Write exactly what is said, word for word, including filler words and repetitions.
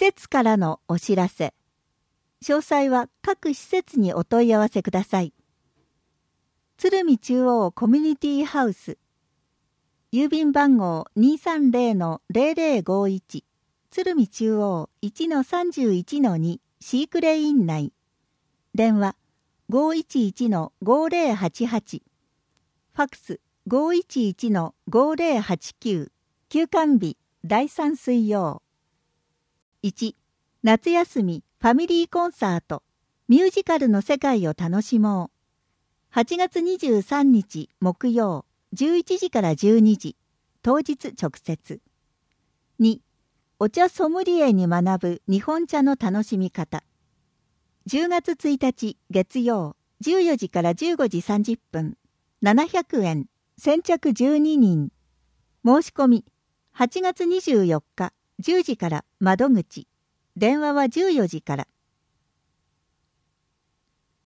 設からのお知らせ。詳細は各施設にお問い合わせください。鶴見中央コミュニティハウス。郵便番号 にーさんぜろ ゼロゼロごいち 鶴見中央 いちのさんじゅういちのに シークレイン内。電話 ごーいちいちのごーぜろはちはち。ファックス ごーいちいちのごーぜろはちきゅう。休館日だいさん水曜。いち. 夏休みファミリーコンサート。ミュージカルの世界を楽しもう。はちがつにじゅうさんにち木曜じゅういちじからじゅうにじ。当日直接。に. お茶ソムリエに学ぶ日本茶の楽しみ方。じゅうがつついたち月曜じゅうよじからじゅうごじさんじゅっぷん。ななひゃくえん。先着じゅうににん。申し込みはちがつにじゅうよっかじゅうじから窓口。電話はじゅうよじから。